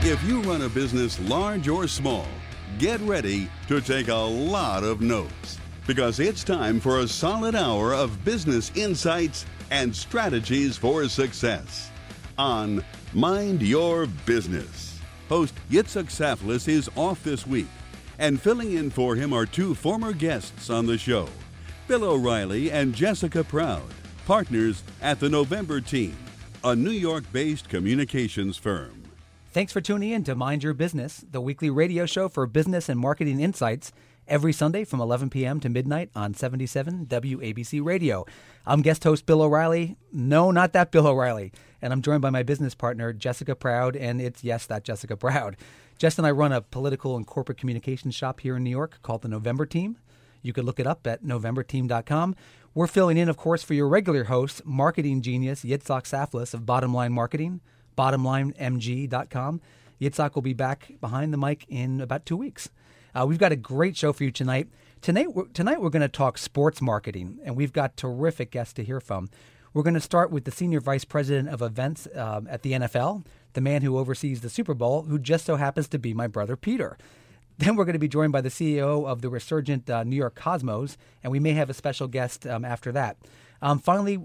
If you run a business large or small, get ready to take a lot of notes because it's time for a solid hour of business insights and strategies for success on Mind Your Business. Host Yitzhak Saflis is off this week, and filling in for him are two former guests on the show, Bill O'Reilly and Jessica Proud, partners at the November Team, a New York-based communications firm. Thanks for tuning in to Mind Your Business, the weekly radio show for business and marketing insights, every Sunday from 11 p.m. to midnight on 77 WABC Radio. I'm guest host Bill O'Reilly. No, not that Bill O'Reilly. And I'm joined by my business partner, Jessica Proud, and it's, yes, that Jessica Proud. Jess and I run a political and corporate communications shop here in New York called the November Team. You can look it up at novemberteam.com. We're filling in, of course, for your regular host, marketing genius Yitzhak Saflis of Bottom Line Marketing, bottomlinemg.com. Yitzhak will be back behind the mic in about 2 weeks. We've got a great show for you tonight. Tonight we're going to talk sports marketing, and we've got terrific guests to hear from. We're going to start with the Senior Vice President of Events at the NFL, the man who oversees the Super Bowl, who just so happens to be my brother Peter. Then we're going to be joined by the CEO of the resurgent New York Cosmos, and we may have a special guest after that. Finally,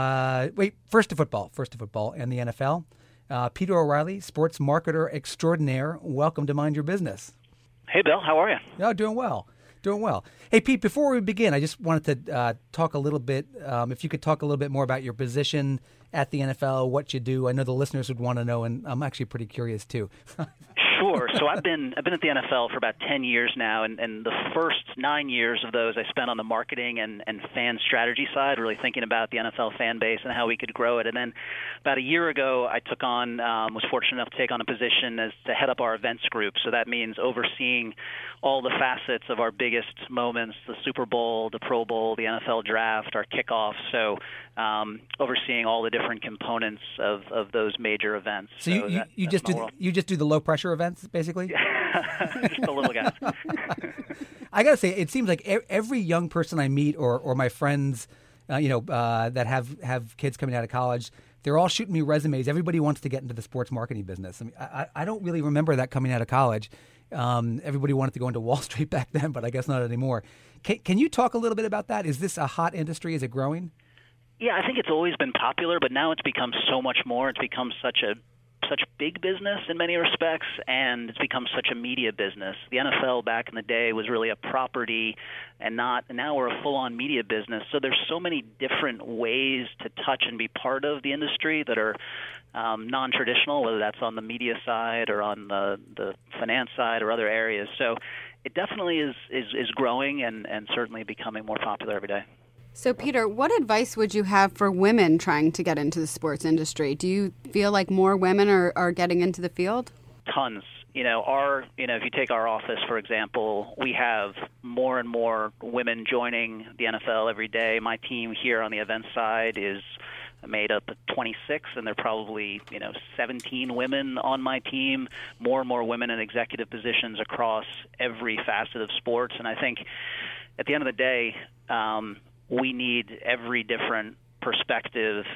first to football and the NFL. Peter O'Reilly, sports marketer extraordinaire. Welcome to Mind Your Business. Hey, Bill. How are you? No, doing well. Hey, Pete, before we begin, I just wanted to talk a little bit, if you could talk a little bit more about your position at the NFL, what you do. I know the listeners would want to know, and I'm actually pretty curious, too. Sure. So I've been at the NFL for about 10 years now, and the first 9 years of those I spent on the marketing and fan strategy side, really thinking about the NFL fan base and how we could grow it. And then about a year ago, I was fortunate enough to take on a position as to head up our events group. So that means overseeing all the facets of our biggest moments, the Super Bowl, the Pro Bowl, the NFL Draft, our kickoff. So overseeing all the different components of those major events. So you just do the low pressure events, basically? Just the little guys. I got to say, it seems like every young person I meet or my friends, that have kids coming out of college, they're all shooting me resumes. Everybody wants to get into the sports marketing business. I mean, I don't really remember that coming out of college. Everybody wanted to go into Wall Street back then, but I guess not anymore. Can you talk a little bit about that? Is this a hot industry? Is it growing? Yeah, I think it's always been popular, but now it's become so much more. It's become such big business in many respects, and it's become such a media business. The NFL back in the day was really a property and now we're a full-on media business. So there's so many different ways to touch and be part of the industry that are non-traditional, whether that's on the media side or on the finance side or other areas. So it definitely is growing and certainly becoming more popular every day. So, Peter, what advice would you have for women trying to get into the sports industry? Do you feel like more women are getting into the field? Tons. If you take our office, for example, we have more and more women joining the NFL every day. My team here on the event side is made up of 26, and there are probably 17 women on my team, more and more women in executive positions across every facet of sports. And I think at the end of the day, we need every different perspective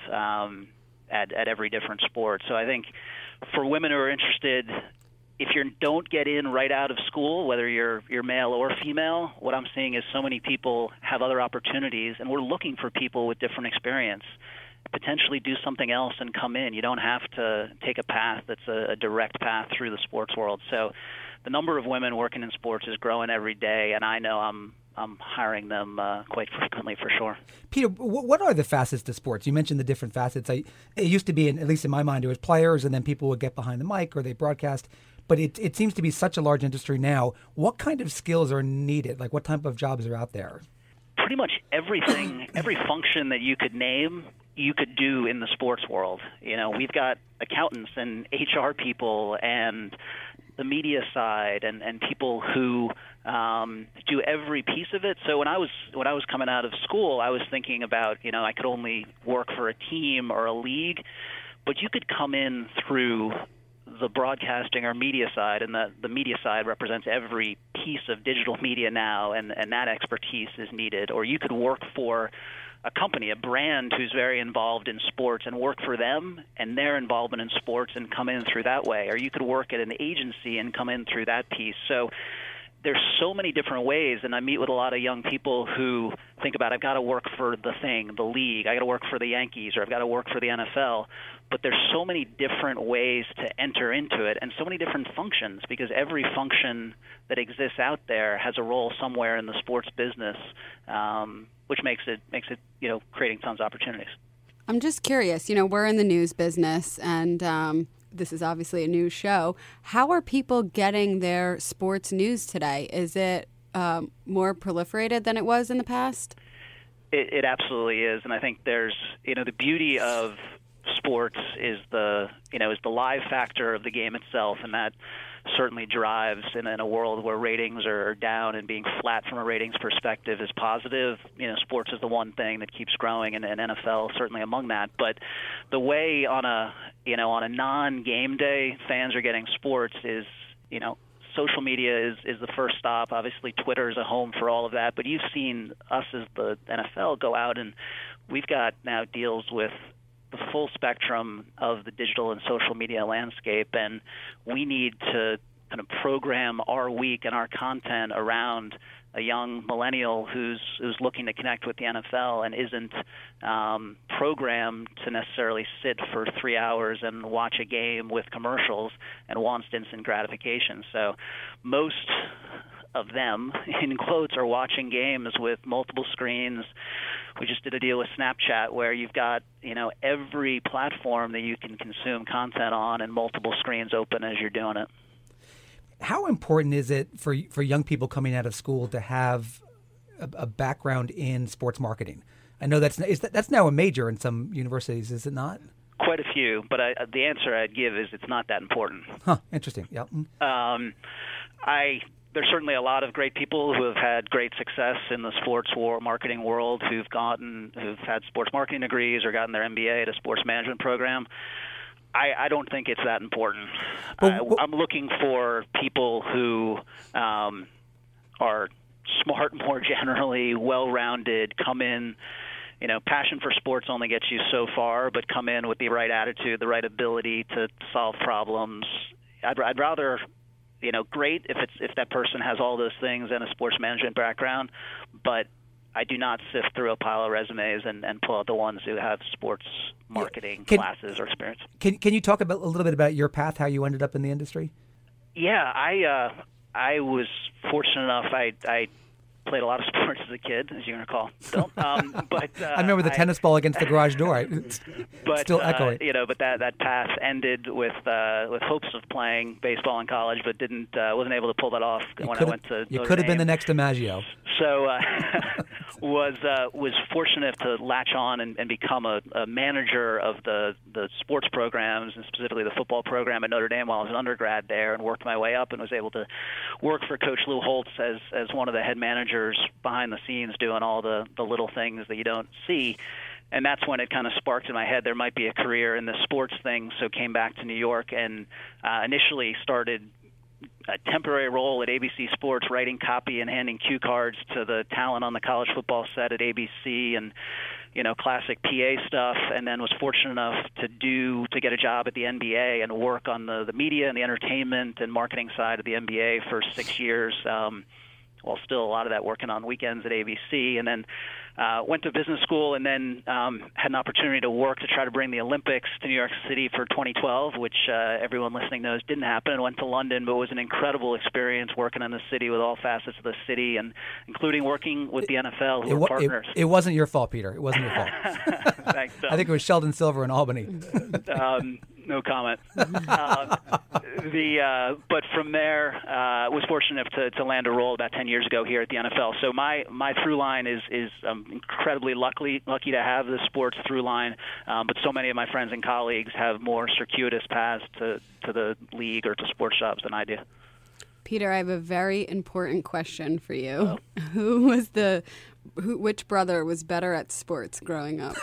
at every different sport. So I think for women who are interested, if you don't get in right out of school, whether you're male or female, what I'm seeing is so many people have other opportunities, and we're looking for people with different experience. Potentially do something else and come in. You don't have to take a path that's a direct path through the sports world. So the number of women working in sports is growing every day, and I know I'm hiring them quite frequently for sure. Peter, what are the facets to sports? You mentioned the different facets. It used to be, at least in my mind, it was players, and then people would get behind the mic or they broadcast. But it seems to be such a large industry now. What kind of skills are needed? Like what type of jobs are out there? Pretty much everything, every function that you could name, you could do in the sports world. We've got accountants and HR people and the media side and people who do every piece of it. So when I was coming out of school, I was thinking about, I could only work for a team or a league, but you could come in through the broadcasting or media side, and the media side represents every piece of digital media now, and that expertise is needed. Or you could work for a company, a brand who's very involved in sports and work for them and their involvement in sports and come in through that way. Or you could work at an agency and come in through that piece. So there's so many different ways, and I meet with a lot of young people who think about, I've got to work for the thing, the league, I got to work for the Yankees, or I've got to work for the NFL. But there's so many different ways to enter into it, and so many different functions, because every function that exists out there has a role somewhere in the sports business, which makes it creating tons of opportunities. I'm just curious. We're in the news business, and this is obviously a news show. How are people getting their sports news today? Is it more proliferated than it was in the past? It absolutely is, and I think there's the beauty of sports is the live factor of the game itself, and that certainly drives in a world where ratings are down, and being flat from a ratings perspective is positive. Sports is the one thing that keeps growing, and NFL certainly among that. But the way on a non-game day fans are getting sports is social media is the first stop. Obviously, Twitter is a home for all of that. But you've seen us as the NFL go out, and we've got now deals with the full spectrum of the digital and social media landscape, and we need to kind of program our week and our content around a young millennial who's looking to connect with the NFL and isn't programmed to necessarily sit for 3 hours and watch a game with commercials and wants instant gratification. So most of them, in quotes, are watching games with multiple screens. We just did a deal with Snapchat where you've got, every platform that you can consume content on and multiple screens open as you're doing it. How important is it for young people coming out of school to have a background in sports marketing? I know that's now a major in some universities, is it not? Quite a few, but the answer I'd give is it's not that important. Huh, interesting. Yeah. There's certainly a lot of great people who have had great success in the sports marketing world who've had sports marketing degrees or gotten their MBA at a sports management program. I don't think it's that important. I'm looking for people who are smart, more generally, well-rounded, come in. Passion for sports only gets you so far, but come in with the right attitude, the right ability to solve problems. I'd rather, great if that person has all those things and a sports management background, but I do not sift through a pile of resumes and pull out the ones who have sports marketing classes or experience. Can you talk a little bit about your path, how you ended up in the industry? Yeah, I was fortunate enough. I played a lot of sports as a kid, as you can recall, Bill. But I remember the tennis ball against the garage door. Still echoing. But that path ended with hopes of playing baseball in college, but wasn't able to pull that off when I went to Notre Dame. You could have been the next DiMaggio. So was fortunate to latch on and become a manager of the sports programs, and specifically the football program at Notre Dame while I was an undergrad there, and worked my way up and was able to work for Coach Lou Holtz as one of the head managers behind the scenes, doing all the little things that you don't see. And that's when it kind of sparked in my head there might be a career in the sports thing. So came back to New York and initially started a temporary role at ABC Sports, writing copy and handing cue cards to the talent on the college football set at ABC, and classic PA stuff. And then was fortunate enough to get a job at the NBA and work on the media and the entertainment and marketing side of the NBA for 6 years. Well, still a lot of that working on weekends at ABC, and then went to business school, and then had an opportunity to work to try to bring the Olympics to New York City for 2012, which everyone listening knows didn't happen, and went to London, but it was an incredible experience working in the city with all facets of the city, and including working with the NFL, who were partners. It wasn't your fault, Peter. It wasn't your fault. Thanks, I think it was Sheldon Silver in Albany. No comment. But from there, was fortunate to land a role about 10 years ago here at the NFL. So my through line is incredibly lucky to have the sports through line, but so many of my friends and colleagues have more circuitous paths to the league or to sports jobs than I do. Peter, I have a very important question for you. Oh. Which brother was better at sports growing up?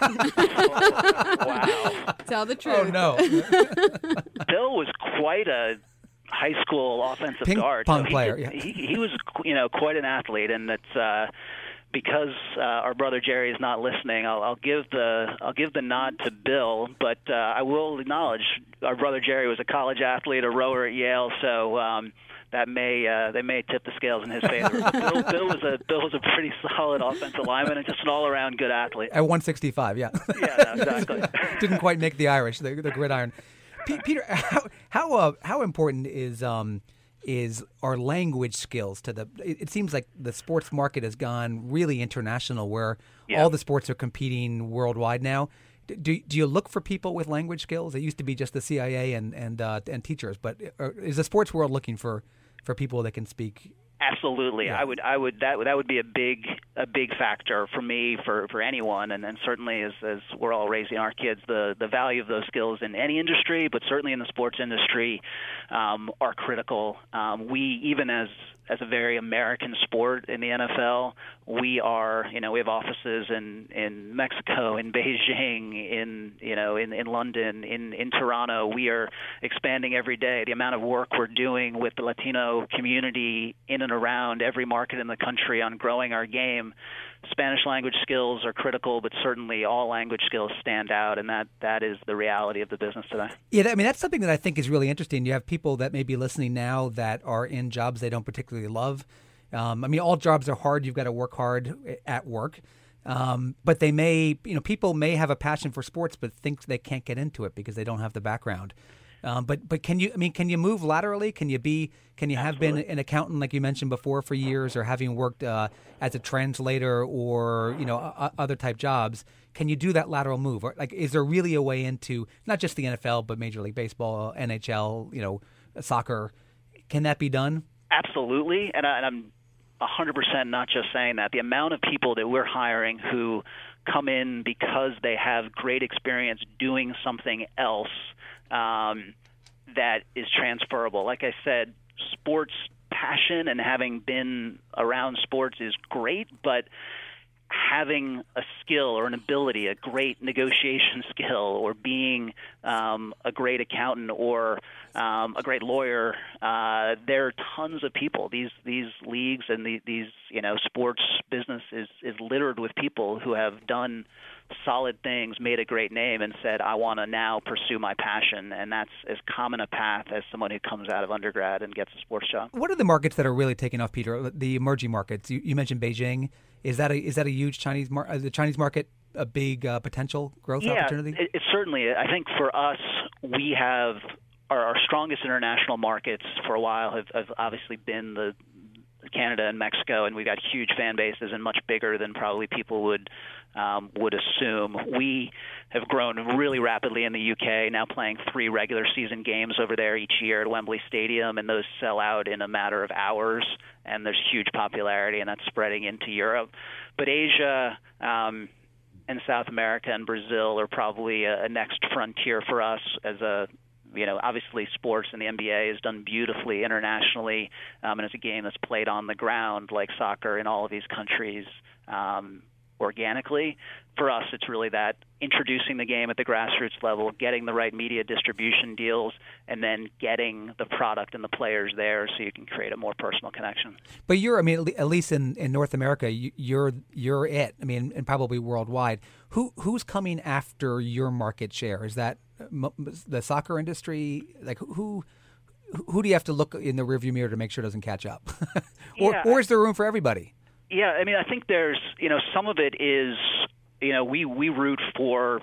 Wow. Tell the truth. Oh, no. Bill was quite a high school offensive guard. Ping pong player, yeah. He was, quite an athlete, and that's because our brother Jerry is not listening, I'll give the nod to Bill, but I will acknowledge our brother Jerry was a college athlete, a rower at Yale, so that they may tip the scales in his favor. Bill was a pretty solid offensive lineman and just an all-around good athlete. At 165, yeah. Yeah, no, exactly. Didn't quite make the Irish, the gridiron. Peter, how important is our language skills to the? It seems like the sports market has gone really international, where all the sports are competing worldwide now. Do you look for people with language skills? It used to be just the CIA and teachers, but is the sports world looking for people that can speak? Absolutely, Yeah. I would that would be a big factor for me, for anyone, and certainly as we're all raising our kids, the value of those skills in any industry, but certainly in the sports industry, are critical. We, even as a very American sport in the NFL, we have offices in Mexico, in Beijing, in London, in Toronto. We are expanding every day. The amount of work we're doing with the Latino community in and around every market in the country on growing our game. Spanish language skills are critical, but certainly all language skills stand out, and that is the reality of the business today. Yeah, I mean, that's something that I think is really interesting. You have people that may be listening now that are in jobs they don't particularly love. I mean, all jobs are hard. You've got to work hard at work. But they may, people may have a passion for sports, but think they can't get into it because they don't have the background. But can you move laterally? Can you have been an accountant, like you mentioned before, for years, or having worked as a translator or other type jobs? Can you do that lateral move? Or, like, is there really a way into not just the NFL but Major League Baseball, NHL, soccer? Can that be done? Absolutely, and I'm 100% not just saying that. The amount of people that we're hiring who come in because they have great experience doing something else that is transferable. Like I said, sports passion and having been around sports is great, but having a skill or an ability, a great negotiation skill, or being a great accountant or a great lawyer, there are tons of people. These leagues and these sports business is littered with people who have done solid things, made a great name, and said, I want to now pursue my passion. And that's as common a path as someone who comes out of undergrad and gets a sports job. What are the markets that are really taking off, Peter? The emerging markets. You mentioned Beijing. Is that a huge Chinese market? The Chinese market a big potential growth opportunity? It certainly. I think for us, we have our strongest international markets for a while have obviously been the Canada and Mexico, and we've got huge fan bases and much bigger than probably people would assume. We have grown really rapidly in the UK, now playing 3 regular season games over there each year at Wembley Stadium, and those sell out in a matter of hours, and there's huge popularity, and that's spreading into Europe. But Asia and South America and Brazil are probably a next frontier for us as a obviously sports and the NBA has done beautifully internationally, and it's a game that's played on the ground like soccer in all of these countries organically. For us, it's really that introducing the game at the grassroots level, getting the right media distribution deals, and then getting the product and the players there so you can create a more personal connection. But at least in North America, you're it. I mean, and probably worldwide. Who's coming after your market share? Is that the soccer industry? Like who do you have to look in the rearview mirror to make sure it doesn't catch up? or is there room for everybody? Yeah, I mean, I think there's, some of it is, we root for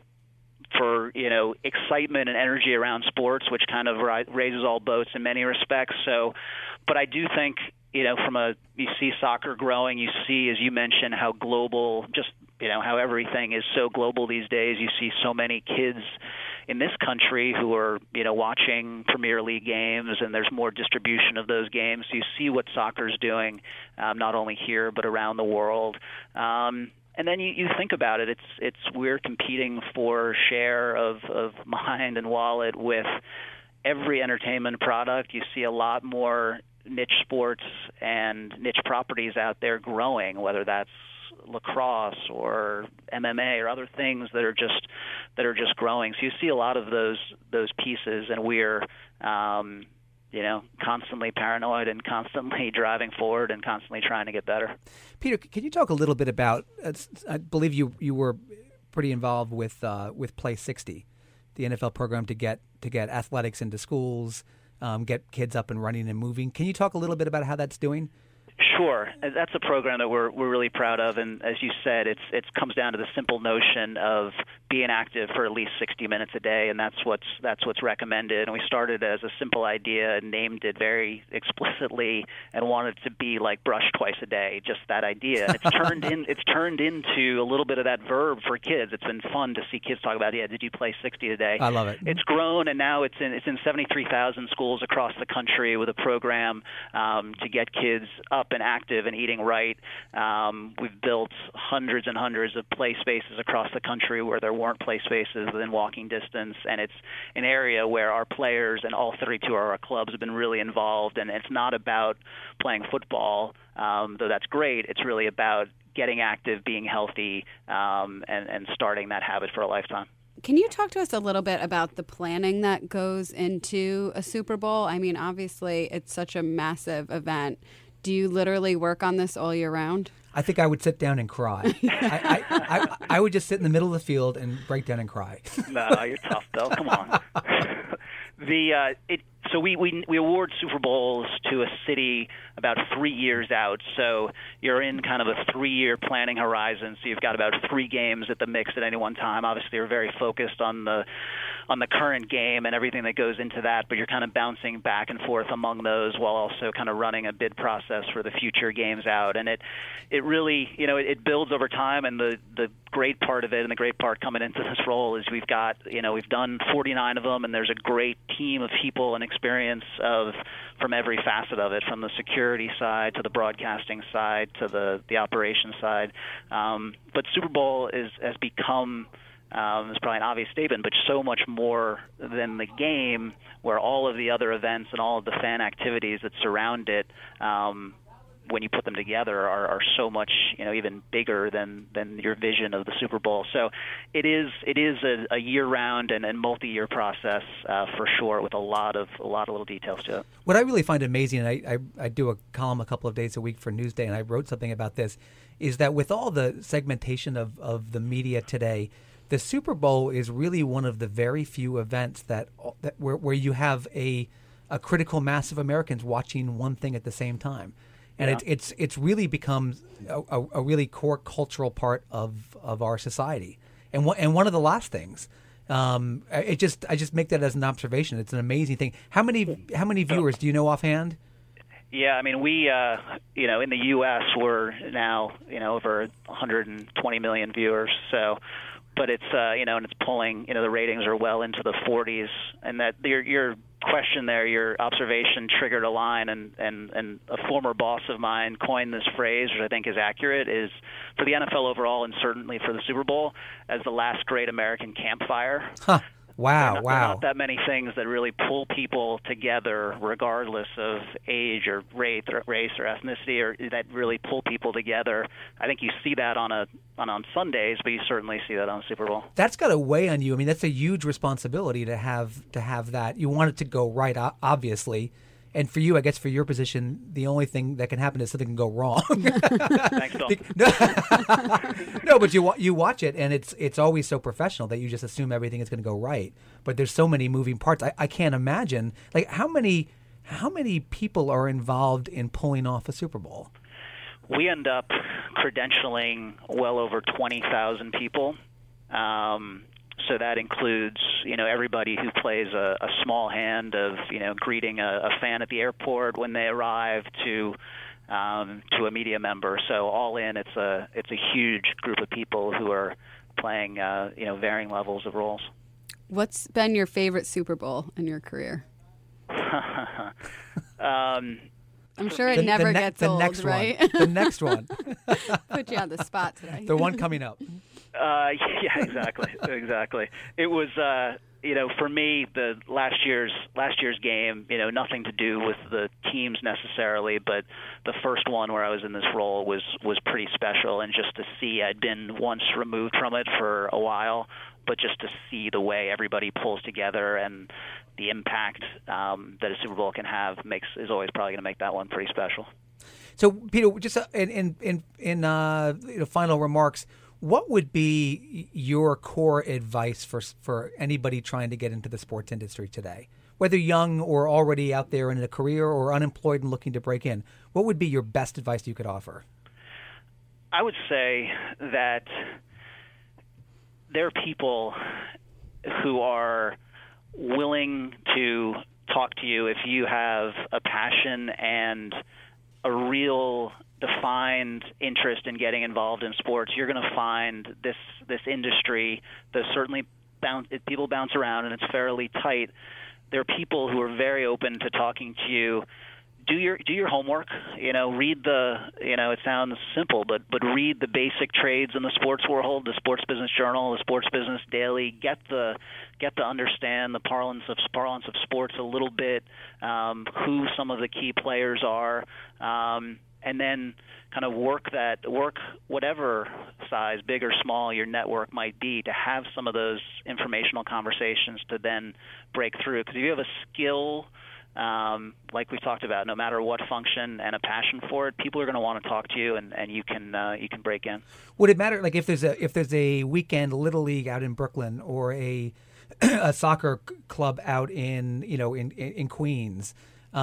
excitement and energy around sports, which kind of raises all boats in many respects. So, but I do think, you see soccer growing, you see, as you mentioned, how global, just, how everything is so global these days. You see so many kids in this country who are, watching Premier League games, and there's more distribution of those games. So you see what soccer's doing, not only here but around the world. And then you think about it. It's we're competing for share of mind and wallet with every entertainment product. You see a lot more niche sports and niche properties out there growing, whether that's lacrosse or MMA or other things that are just growing. So you see a lot of those pieces, and we're constantly paranoid and constantly driving forward and constantly trying to get better. Peter, can you talk a little bit about? I believe you were pretty involved with Play 60, the NFL program to get athletics into schools, get kids up and running and moving. Can you talk a little bit about how that's doing? Sure. That's a program that we're really proud of, and as you said, it comes down to the simple notion of being active for at least 60 minutes a day, and that's what's recommended. And we started as a simple idea and named it very explicitly and wanted it to be like brush twice a day, just that idea. And it's turned into a little bit of that verb for kids. It's been fun to see kids talk about, did you play 60 today? I love it. It's grown, and now it's in 73,000 schools across the country with a program to get kids up and active and eating right. We've built hundreds and hundreds of play spaces across the country where there weren't play spaces within walking distance, and it's an area where our players and all 32 of our clubs have been really involved. And it's not about playing football, though that's great. It's really about getting active, being healthy, and starting that habit for a lifetime. Can you talk to us a little bit about the planning that goes into a Super Bowl? I mean, obviously, it's such a massive event. Do you literally work on this all year round? I think I would sit down and cry. I would just sit in the middle of the field and break down and cry. No, you're tough, Bill. Come on. So we award Super Bowls to a city about 3 years out. So you're in kind of a 3-year planning horizon. So you've got about 3 games at the mix at any one time. Obviously, you're very focused on the current game and everything that goes into that, but you're kind of bouncing back and forth among those while also kind of running a bid process for the future games out. And it really, it builds over time. And the great part of it, and the great part coming into this role, is we've done 49 of them, and there's a great team of people and experience from every facet of it, from the security side to the broadcasting side to the operations side. But Super Bowl has become, it's probably an obvious statement, but so much more than the game, where all of the other events and all of the fan activities that surround it, when you put them together, are so much, even bigger than your vision of the Super Bowl. So it is a year-round and multi-year process for sure, with a lot of little details to it. What I really find amazing, and I do a column a couple of days a week for Newsday, and I wrote something about this, is that with all the segmentation of the media today, the Super Bowl is really one of the very few events that where you have a critical mass of Americans watching one thing at the same time. And it's really become a really core cultural part of our society. And one of the last things, I just make that as an observation. It's an amazing thing. How many viewers do you know offhand? Yeah, I mean, we in the U.S. we're now over 120 million viewers. So, but it's and it's pulling. The ratings are well into the 40s, and that your question there, your observation triggered a line, and a former boss of mine coined this phrase, which I think is accurate, is for the NFL overall and certainly for the Super Bowl, as the last great American campfire. Huh. Wow, there are not that many things that really pull people together, regardless of age or race or ethnicity, or that really pull people together. I think you see that on Sundays, but you certainly see that on Super Bowl. That's got to weigh on you. I mean, that's a huge responsibility to have that. You want it to go right, obviously. And for you, I guess, for your position, the only thing that can happen is something can go wrong. Thanks, Bill. No, but you watch it, and it's always so professional that you just assume everything is going to go right. But there's so many moving parts. I can't imagine, like, how many people are involved in pulling off a Super Bowl? We end up credentialing well over 20,000 people. So that includes, everybody who plays a small hand of, greeting a fan at the airport when they arrive to a media member. So all in, it's a huge group of people who are playing, varying levels of roles. What's been your favorite Super Bowl in your career? I'm sure it never gets old, right? The next one. Put you on the spot today. The one coming up. Yeah, exactly. It was, for me, the last year's game, nothing to do with the teams necessarily, but the first one where I was in this role was pretty special, and just to see, I'd been once removed from it for a while, but just to see the way everybody pulls together and the impact that a Super Bowl can have is always probably going to make that one pretty special. So, Peter, just in final remarks, what would be your core advice for anybody trying to get into the sports industry today? Whether young or already out there in a career or unemployed and looking to break in, what would be your best advice you could offer? I would say that there are people who are willing to talk to you if you have a passion and a real defined interest in getting involved in sports. You're going to find this industry, there's certainly people bounce around and it's fairly tight. There are people who are very open to talking to you. Do your homework. Read it sounds simple, but read the basic trades in the sports world, the Sports Business Journal, the Sports Business Daily. Get to understand the parlance of sports a little bit, who some of the key players are, and then kind of work whatever size, big or small, your network might be, to have some of those informational conversations to then break through. Because if you have a skill, like we talked about, no matter what function, and a passion for it, people are going to want to talk to you, and you can break in. Would it matter, like if there's a weekend Little League out in Brooklyn or a soccer club out in Queens?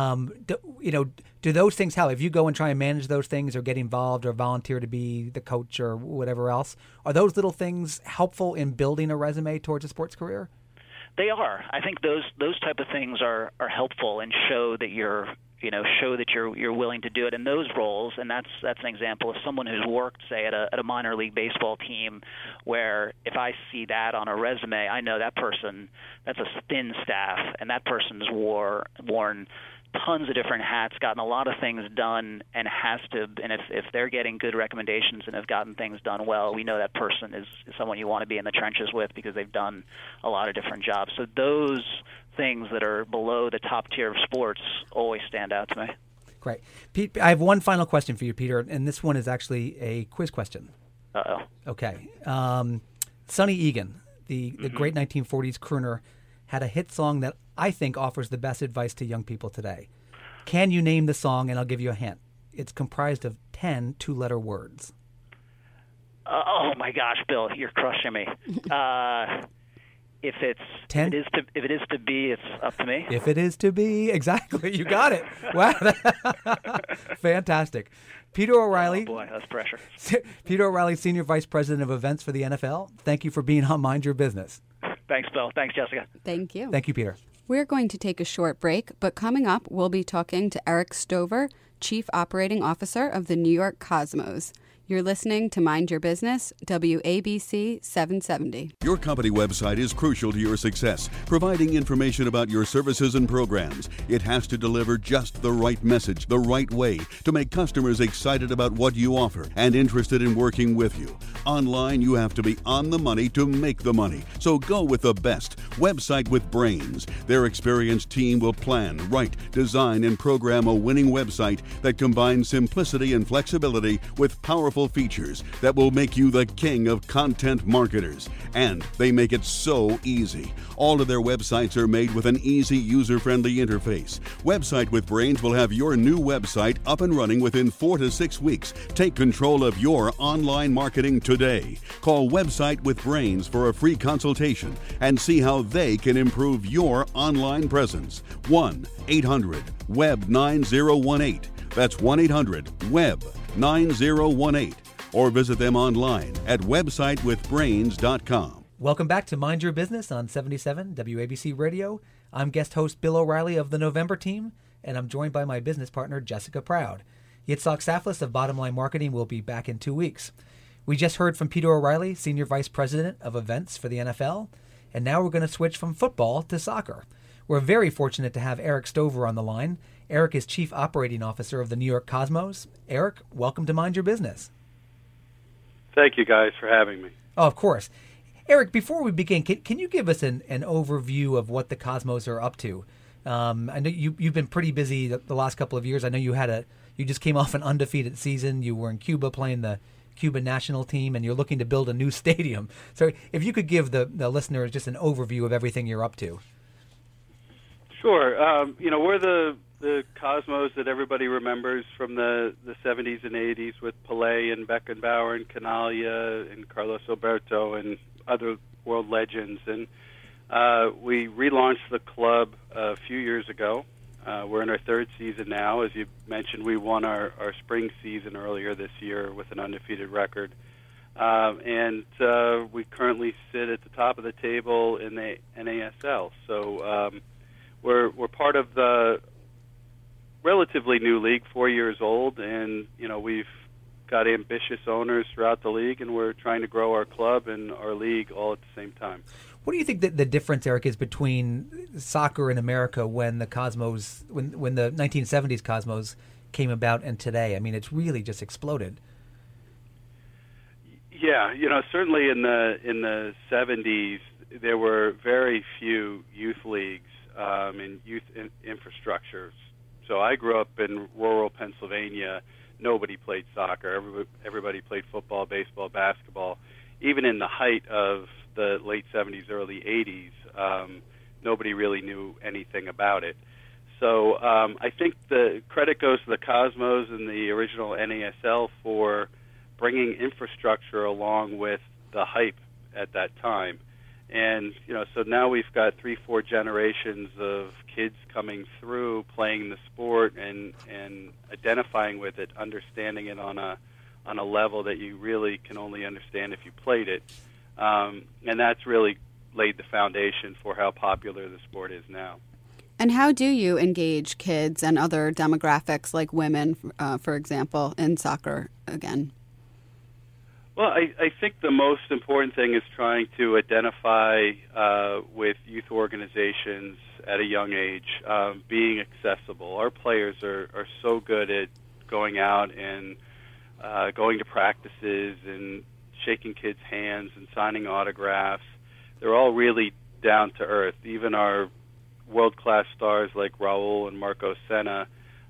Do those things help? If you go and try and manage those things or get involved or volunteer to be the coach or whatever else, are those little things helpful in building a resume towards a sports career? They are. I think those type of things are helpful and show that you're willing to do it in those roles. And that's an example of someone who's worked, say, at a minor league baseball team, where if I see that on a resume, I know that person, that's a thin staff, and that person's worn tons of different hats, gotten a lot of things done, and if they're getting good recommendations and have gotten things done well, we know that person is someone you want to be in the trenches with because they've done a lot of different jobs. So those things that are below the top tier of sports always stand out to me. Great. Pete, I have one final question for you, Peter, and this one is actually a quiz question. Uh-oh. Okay. Sonny Egan, the great 1940s crooner, had a hit song that I think offers the best advice to young people today. Can you name the song? And I'll give you a hint. It's comprised of 10 two-letter words. Oh my gosh, Bill, you're crushing me. If it is to be, it's up to me. If it is to be, exactly. You got it. Wow. Fantastic. Peter O'Reilly. Oh boy, that's pressure. Peter O'Reilly, Senior Vice President of Events for the NFL. Thank you for being on Mind Your Business. Thanks, Bill. Thanks, Jessica. Thank you. Thank you, Peter. We're going to take a short break, but coming up, we'll be talking to Eric Stover, Chief Operating Officer of the New York Cosmos. You're listening to Mind Your Business, WABC 770. Your company website is crucial to your success, providing information about your services and programs. It has to deliver just the right message, the right way, to make customers excited about what you offer and interested in working with you. Online, you have to be on the money to make the money. So go with the best, Website with Brains. Their experienced team will plan, write, design, and program a winning website that combines simplicity and flexibility with powerful features that will make you the king of content marketers. And they make it so easy. All of their websites are made with an easy, user-friendly interface. Website with Brains will have your new website up and running within 4 to 6 weeks. Take control of your online marketing today. Call Website with Brains for a free consultation and see how they can improve your online presence. 1-800-WEB-9018. That's 1-800-WEB-9018. Or visit them online at websitewithbrains.com. Welcome back to Mind Your Business on 77 WABC Radio. I'm guest host Bill O'Reilly of the November team, and I'm joined by my business partner, Jessica Proud. Yitzhak Saflis of Bottom Line Marketing will be back in 2 weeks. We just heard from Peter O'Reilly, Senior Vice President of Events for the NFL, and now we're going to switch from football to soccer. We're very fortunate to have Eric Stover on the line. Eric is Chief Operating Officer of the New York Cosmos. Eric, welcome to Mind Your Business. Thank you, guys, for having me. Oh, of course. Eric, before we begin, can you give us an overview of what the Cosmos are up to? I know you've been pretty busy the last couple of years. I know you just came off an undefeated season. You were in Cuba playing the Cuban national team, and you're looking to build a new stadium. So if you could give the listeners just an overview of everything you're up to. Sure. We're the Cosmos that everybody remembers from the 70s and 80s with Pelé and Beckenbauer and Canaglia and Carlos Alberto and other world legends. And we relaunched the club a few years ago. We're in our third season now. As you mentioned, we won our spring season earlier this year with an undefeated record. And we currently sit at the top of the table in the NASL. So we're part of the relatively new league, 4 years old, and we've got ambitious owners throughout the league, and we're trying to grow our club and our league all at the same time. What do you think that the difference, Eric, is between soccer in America when the Cosmos, when the 1970s Cosmos came about, and today? I mean, it's really just exploded. Yeah, certainly in the 70s there were very few youth leagues and youth infrastructures. So I grew up in rural Pennsylvania. Nobody played soccer. Everybody played football, baseball, basketball. Even in the height of the late 70s, early 80s, nobody really knew anything about it. So I think the credit goes to the Cosmos and the original NASL for bringing infrastructure along with the hype at that time. And, so now we've got 3-4 generations of kids coming through playing the sport and identifying with it, understanding it on a level that you really can only understand if you played it. And that's really laid the foundation for how popular the sport is now. And how do you engage kids and other demographics like women, for example, in soccer again? Well, I think the most important thing is trying to identify with youth organizations at a young age, being accessible. Our players are so good at going out and going to practices and shaking kids' hands and signing autographs. They're all really down to earth. Even our world-class stars like Raul and Marco Senna,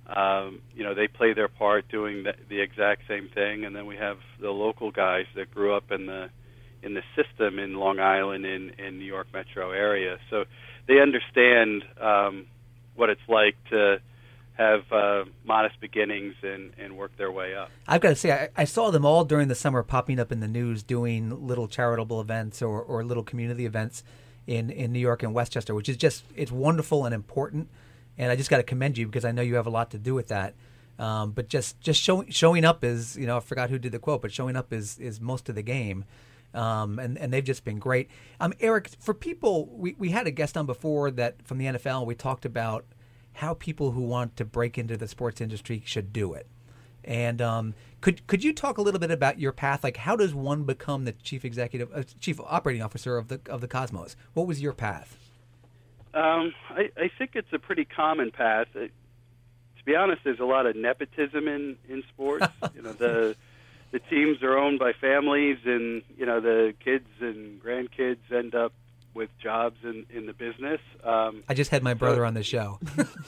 they play their part doing the exact same thing. And then we have the local guys that grew up in the system in Long Island in New York metro area. So they understand what it's like to have modest beginnings and work their way up. I've got to say, I saw them all during the summer popping up in the news doing little charitable events or little community events in New York and Westchester, which is it's wonderful and important. And I just got to commend you because I know you have a lot to do with that. But just showing up is, I forgot who did the quote, but showing up is most of the game. And they've just been great. Eric, for people, we had a guest on before that from the NFL, and we talked about how people who want to break into the sports industry should do it. And could you talk a little bit about your path? Like, how does one become the chief operating officer of the Cosmos? What was your path? I think it's a pretty common path. To be honest, there's a lot of nepotism in sports. The teams are owned by families, and the kids and grandkids end up with jobs in the business. I just had my brother on the show.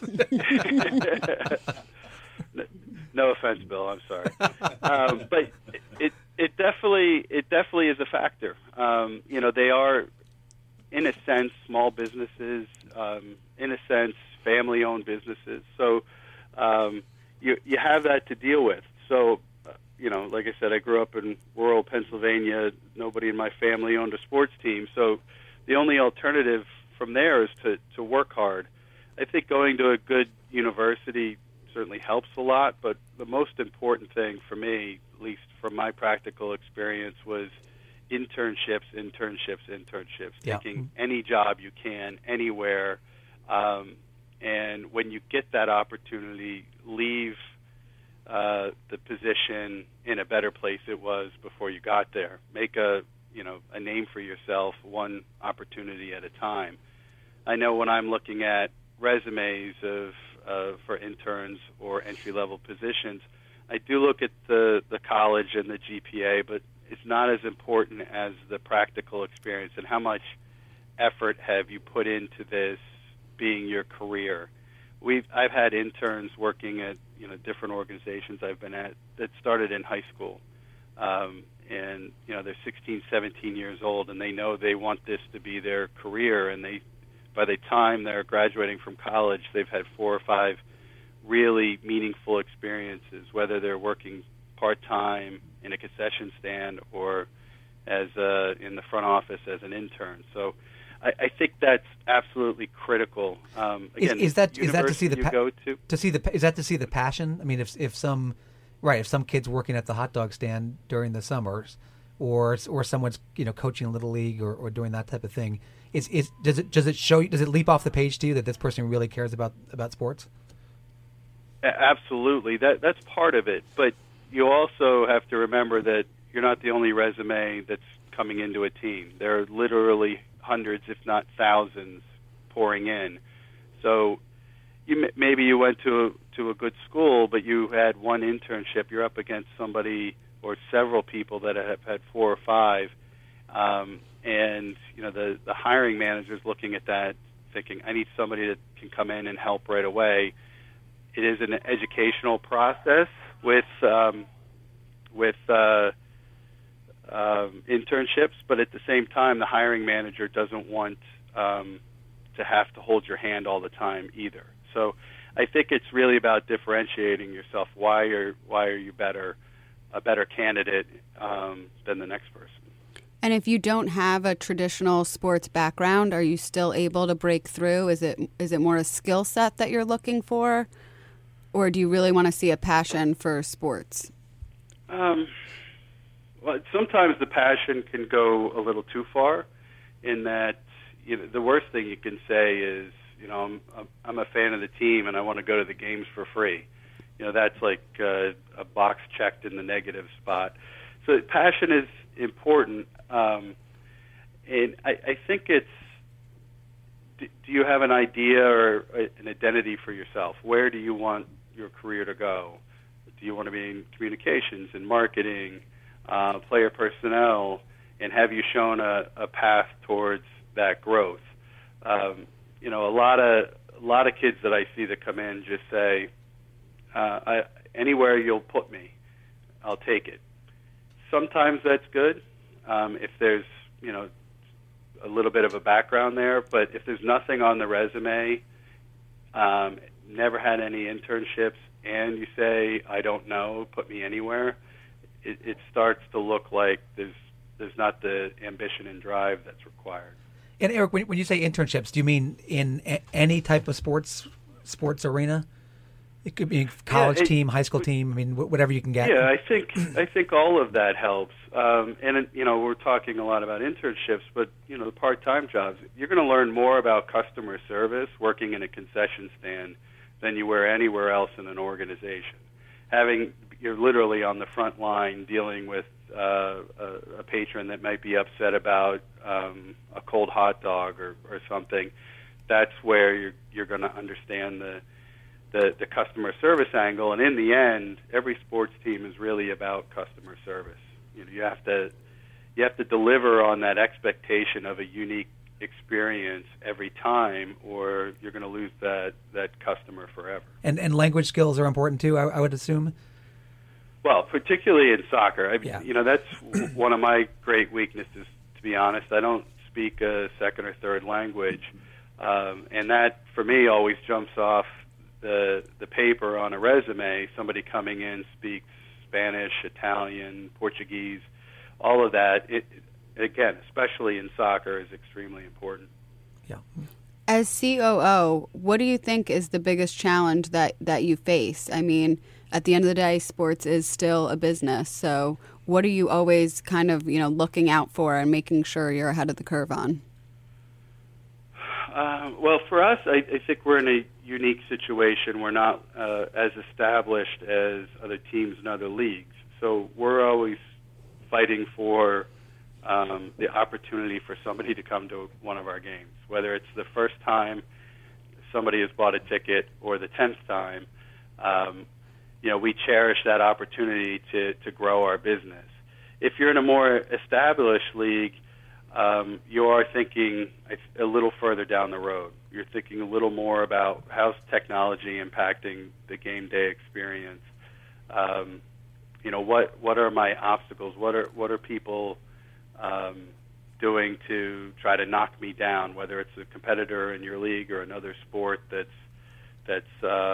No offense, Bill. I'm sorry, but it definitely is a factor. They are, in a sense, small businesses, in a sense, family-owned businesses. So you have that to deal with. So, like I said, I grew up in rural Pennsylvania. Nobody in my family owned a sports team. So the only alternative from there is to work hard. I think going to a good university certainly helps a lot, but the most important thing for me, at least from my practical experience, was internships. Yeah. Taking any job you can, anywhere, and when you get that opportunity, leave the position in a better place it was before you got there. Make a name for yourself, one opportunity at a time. I know when I'm looking at resumes for interns or entry-level positions, I do look at the college and the GPA, but it's not as important as the practical experience and how much effort have you put into this being your career. I've had interns working at different organizations I've been at that started in high school. and they're 16, 17 years old, and they know they want this to be their career, and by the time they're graduating from college, they've had 4 or 5 really meaningful experiences, whether they're working part-time in a concession stand or as in the front office as an intern. So I think that's absolutely critical. Again, is that to see the see the passion? I mean, if some kid's working at the hot dog stand during the summers, or someone's coaching Little League or doing that type of thing, does it leap off the page to you that this person really cares about sports? Absolutely, that's part of it. But you also have to remember that you're not the only resume that's coming into a team. There are literally hundreds, if not thousands, pouring in. So maybe you went to a good school, but you had one internship. You're up against somebody or several people that have had 4 or 5, and the hiring manager's looking at that, thinking, I need somebody that can come in and help right away. It is an educational process with internships, but at the same time, the hiring manager doesn't want to have to hold your hand all the time either. So I think it's really about differentiating yourself. Why are you a better candidate than the next person? And if you don't have a traditional sports background, are you still able to break through? Is it more a skill set that you're looking for, or do you really want to see a passion for sports? Well, sometimes the passion can go a little too far, in that the worst thing you can say is, I'm a fan of the team and I want to go to the games for free. That's like a box checked in the negative spot. So passion is important, and I think it's, do you have an idea or an identity for yourself? Where do you want your career to go? Do you want to be in communications and marketing, player personnel, and have you shown a path towards that growth? A lot of kids that I see that come in just say, anywhere you'll put me, I'll take it. Sometimes that's good if there's a little bit of a background there, but if there's nothing on the resume, never had any internships, and you say, I don't know, put me anywhere, it starts to look like there's not the ambition and drive that's required. And Eric, when you say internships, do you mean in any type of sports arena? It could be college team, high school team. I mean, whatever you can get. Yeah, I think all of that helps. And we're talking a lot about internships, but the part-time jobs, you're going to learn more about customer service working in a concession stand than you were anywhere else in an organization. You're literally on the front line dealing with a patron that might be upset about a cold hot dog or something. That's where you're going to understand the customer service angle. And in the end, every sports team is really about customer service. You have to deliver on that expectation of a unique experience every time, or you're going to lose that customer forever. And language skills are important too, I would assume. Well, particularly in soccer. That's one of my great weaknesses, to be honest. I don't speak a second or third language, and that for me always jumps off the paper on a resume. Somebody coming in speaks Spanish, Italian, Portuguese, all of that. Again, especially in soccer, is extremely important. Yeah. As COO, what do you think is the biggest challenge that you face? I mean, at the end of the day, sports is still a business. So what are you always kind of, looking out for and making sure you're ahead of the curve on? Well, for us, I think we're in a unique situation. We're not as established as other teams in other leagues. So we're always fighting for the opportunity for somebody to come to one of our games, whether it's the first time somebody has bought a ticket or the 10th time. We cherish that opportunity to grow our business. If you're in a more established league, you are thinking a little further down the road. You're thinking a little more about how's technology impacting the game day experience. what are my obstacles? What are people doing to try to knock me down? Whether it's a competitor in your league or another sport that's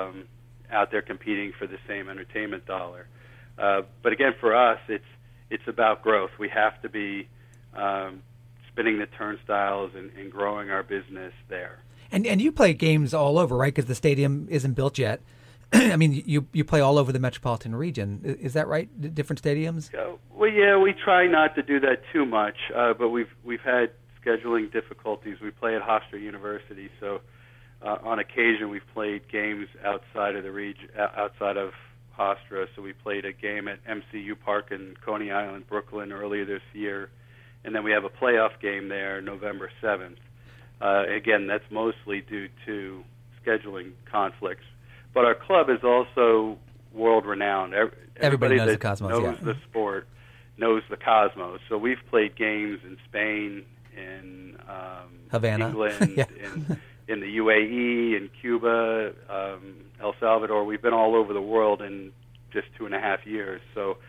out there competing for the same entertainment dollar. But again, for us, it's about growth. We have to be spinning the turnstiles and growing our business there. And you play games all over, right? Because the stadium isn't built yet. I mean, you play all over the metropolitan region. Is that right? Different stadiums? Well, yeah, we try not to do that too much, but we've had scheduling difficulties. We play at Hofstra University, so on occasion we've played games outside of the region, outside of Hofstra. So we played a game at MCU Park in Coney Island, Brooklyn, earlier this year, and then we have a playoff game there November 7th. Again, that's mostly due to scheduling conflicts. But our club is also world-renowned. Everybody knows that the Cosmos, knows the sport knows the Cosmos. So we've played games in Spain, in Havana, England, in the UAE, in Cuba, El Salvador. We've been all over the world in just 2.5 years. So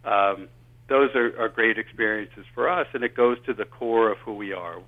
those are great experiences for us, and it goes to the core of who we are.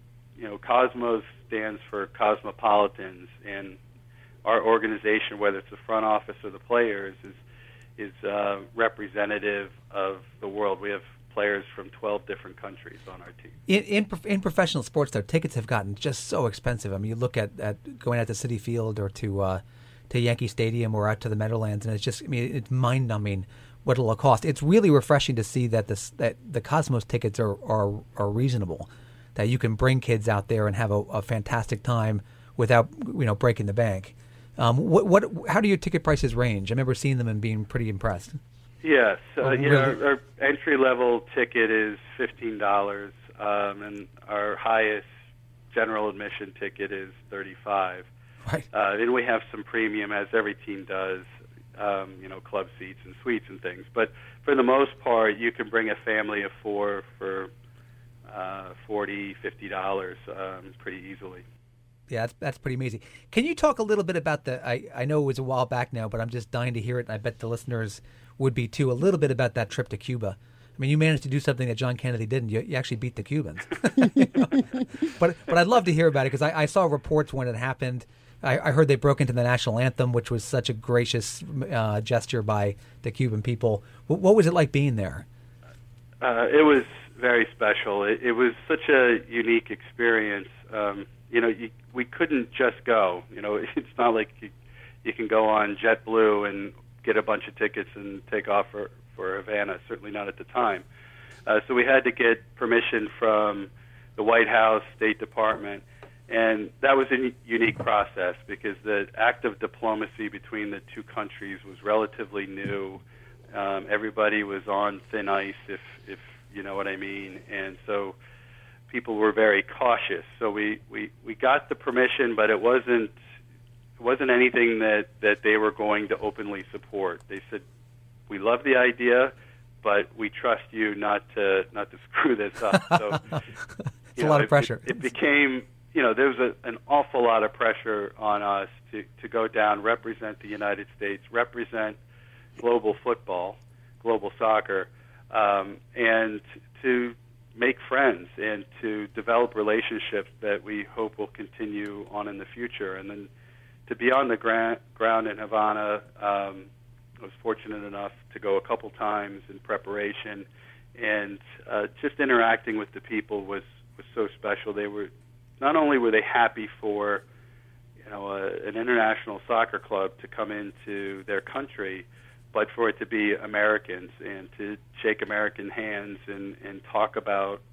Cosmos stands for Cosmopolitans, and our organization, whether it's the front office or the players, is representative of the world. We have players from 12 different countries on our team. In professional sports, though, tickets have gotten just so expensive. I mean, you look at going out to Citi Field or to Yankee Stadium or out to the Meadowlands, and it's mind-numbing what it'll cost. It's really refreshing to see that the Cosmos tickets are reasonable, that you can bring kids out there and have a fantastic time without breaking the bank. How do your ticket prices range? I remember seeing them and being pretty impressed. Yes, our entry level ticket is $15, and our highest general admission ticket is $35. Right. Then we have some premium, as every team does, club seats and suites and things. But for the most part, you can bring a family of four for $40, $50 pretty easily. Yeah, that's pretty amazing. Can you talk a little bit about I know it was a while back now, but I'm just dying to hear it, and I bet the listeners would be too, a little bit about that trip to Cuba. I mean, you managed to do something that John Kennedy didn't. You actually beat the Cubans. But I'd love to hear about it, because I saw reports when it happened. I heard they broke into the national anthem, which was such a gracious gesture by the Cuban people. What was it like being there? It was very special. It was such a unique experience. We couldn't just go. It's not like you can go on JetBlue and get a bunch of tickets and take off for Havana, certainly not at the time. So we had to get permission from the White House, State Department, and that was a unique process because the act of diplomacy between the two countries was relatively new. Everybody was on thin ice, if you know what I mean, and so people were very cautious. So we got the permission, but it wasn't anything that they were going to openly support. They said, "We love the idea, but we trust you not to screw this up." So it's a lot of pressure. It became, there was an awful lot of pressure on us to go down, represent the United States, represent global football, global soccer, and to make friends and to develop relationships that we hope will continue on in the future. And then to be on the ground in Havana, I was fortunate enough to go a couple times in preparation, and just interacting with the people was so special. Not only were they happy for an international soccer club to come into their country, but for it to be Americans and to shake American hands and talk about,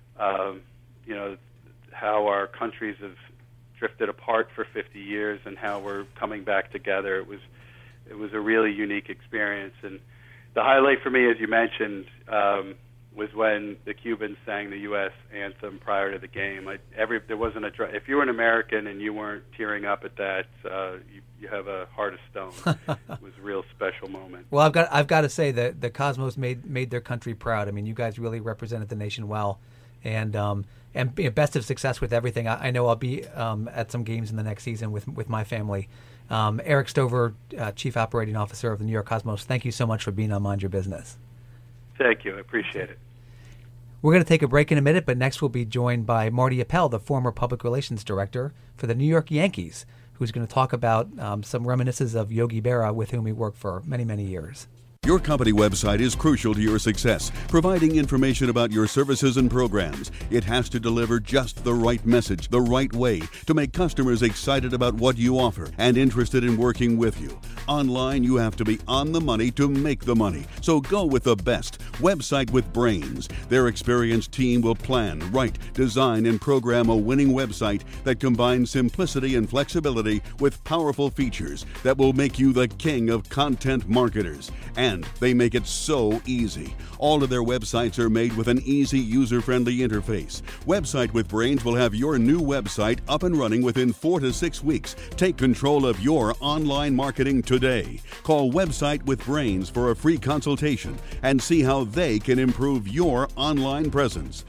how our countries have drifted apart for 50 years and how we're coming back together. It was a really unique experience. And the highlight for me, as you mentioned, was when the Cubans sang the U.S. anthem prior to the game. There wasn't if you were an American and you weren't tearing up at that, you have a heart of stone. It was a real special moment. Well, I've got to say that the Cosmos made their country proud. I mean, you guys really represented the nation well, And best of success with everything. I know I'll be at some games in the next season with my family. Eric Stover, Chief Operating Officer of the New York Cosmos, thank you so much for being on Mind Your Business. Thank you. I appreciate it. We're going to take a break in a minute, but next we'll be joined by Marty Appel, the former Public Relations Director for the New York Yankees, who's going to talk about some reminiscences of Yogi Berra, with whom he worked for many, many years. Your company website is crucial to your success, providing information about your services and programs. It has to deliver just the right message, the right way, to make customers excited about what you offer and interested in working with you. Online, you have to be on the money to make the money. So go with the best, Website with Brains. Their experienced team will plan, write, design, and program a winning website that combines simplicity and flexibility with powerful features that will make you the king of content marketers. And they make it so easy. All of their websites are made with an easy, user-friendly interface. Website with Brains will have your new website up and running within 4 to 6 weeks. Take control of your online marketing today. Call Website with Brains for a free consultation and see how they can improve your online presence.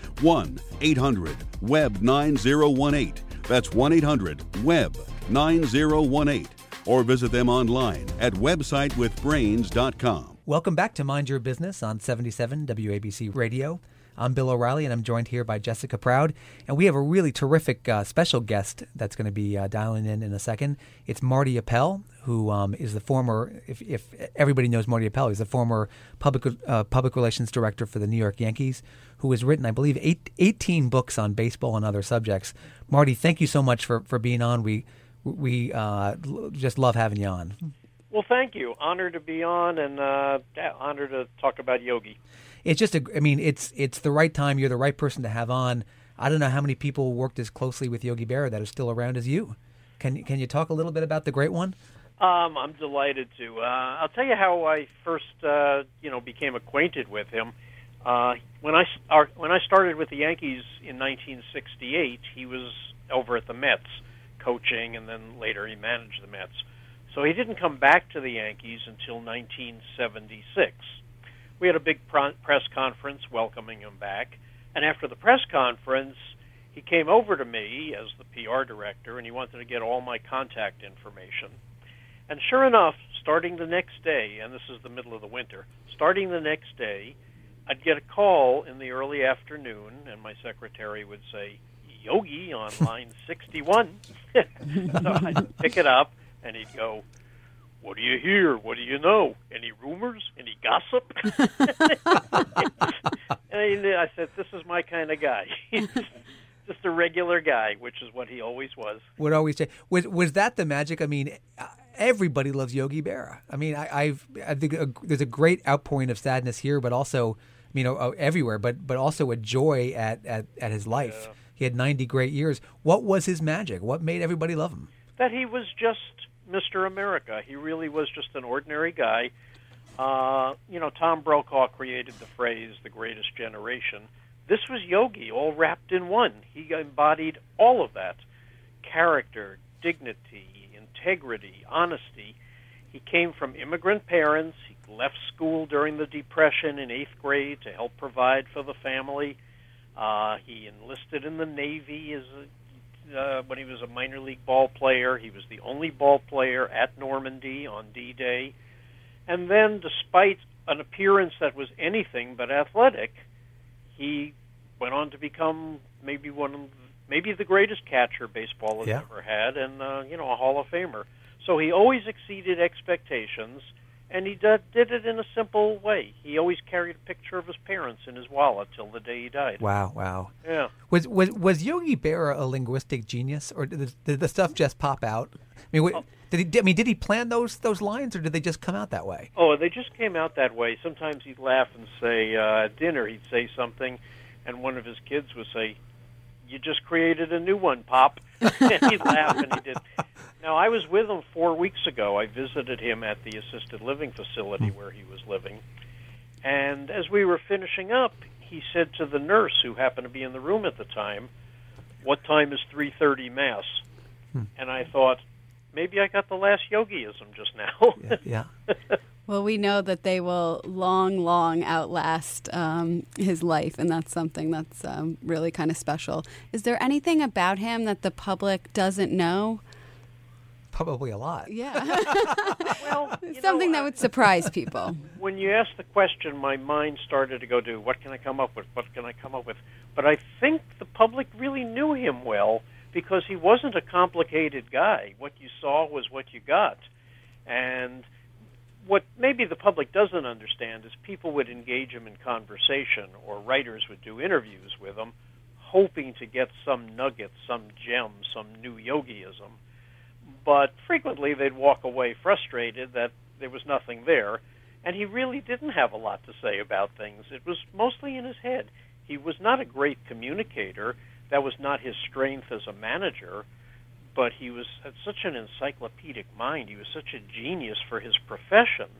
1-800-WEB-9018. That's 1-800-WEB-9018. Or visit them online at websitewithbrains.com. Welcome back to Mind Your Business on 77 WABC Radio. I'm Bill O'Reilly, and I'm joined here by Jessica Proud. And we have a really terrific special guest that's going to be dialing in a second. It's Marty Appel, who is the former, if everybody knows Marty Appel, he's the former public relations director for the New York Yankees, who has written, I believe, 18 books on baseball and other subjects. Marty, thank you so much for being on. We just love having you on. Well, thank you. Honored to be on, and honored to talk about Yogi. It's just, it's the right time. You're the right person to have on. I don't know how many people worked as closely with Yogi Berra that are still around as you. Can you talk a little bit about the great one? I'm delighted to. I'll tell you how I first, became acquainted with him. When I started with the Yankees in 1968, he was over at the Mets, coaching, and then later he managed the Mets. So he didn't come back to the Yankees until 1976. We had a big press conference welcoming him back, and after the press conference, he came over to me as the PR director, and he wanted to get all my contact information. And sure enough, starting the next day, and this is the middle of the winter, starting the next day, I'd get a call in the early afternoon, and my secretary would say, Yogi on line 61. So I'd pick it up, and he'd go, what do you hear? What do you know? Any rumors? Any gossip? And I said, this is my kind of guy. He's just a regular guy, which is what he always was. Would always say. Was that the magic? I mean, everybody loves Yogi Berra. I mean, I think there's a great outpouring of sadness here, but also, everywhere, but also a joy at his life. Yeah. He had 90 great years. What was his magic? What made everybody love him? That he was just Mr. America. He really was just an ordinary guy. Tom Brokaw created the phrase, the greatest generation. This was Yogi, all wrapped in one. He embodied all of that. Character, dignity, integrity, honesty. He came from immigrant parents. He left school during the Depression in 8th grade to help provide for the family. He enlisted in the Navy when he was a minor league ball player. He was the only ball player at Normandy on D-Day. And then, despite an appearance that was anything but athletic, he went on to become maybe the greatest catcher baseball has ever had, and a Hall of Famer. So he always exceeded expectations, and he did it in a simple way. He always carried a picture of his parents in his wallet till the day he died. Wow. Yeah. Was Yogi Berra a linguistic genius, or did the stuff just pop out? Did he plan those lines, or did they just come out that way? Oh, they just came out that way. Sometimes he'd laugh and say, at dinner he'd say something, and one of his kids would say, you just created a new one, Pop. And he'd laugh, and he did. Now, I was with him 4 weeks ago. I visited him at the assisted living facility where he was living. And as we were finishing up, he said to the nurse, who happened to be in the room at the time, what time is 3:30 Mass? And I thought, maybe I got the last yogiism just now. Yeah. Well, we know that they will long outlast his life, and that's something that's really kind of special. Is there anything about him that the public doesn't know? Probably a lot. Yeah. Well, Something that would surprise people. when you asked the question, my mind started to go to what can I come up with? What can I come up with? But I think the public really knew him well because he wasn't a complicated guy. What you saw was what you got. And what maybe the public doesn't understand is people would engage him in conversation, or writers would do interviews with him, hoping to get some nugget, some gem, some new yogiism. But frequently they'd walk away frustrated that there was nothing there, and he really didn't have a lot to say about things. It was mostly in his head. He was not a great communicator. That was not his strength as a manager, but he had such an encyclopedic mind. He was such a genius for his profession.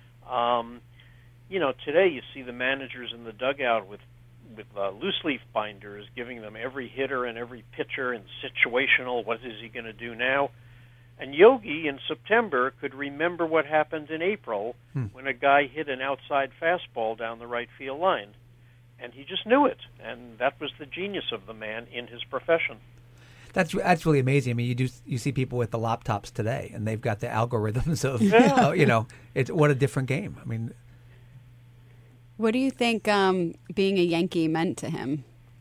Today you see the managers in the dugout with loose leaf binders, giving them every hitter and every pitcher and situational, what is he going to do now? And Yogi in September could remember what happened in April when a guy hit an outside fastball down the right field line. And he just knew it. And that was the genius of the man in his profession. That's really amazing. I mean, you see people with the laptops today, and they've got the algorithms of, it's what a different game. I mean, what do you think being a Yankee meant to him?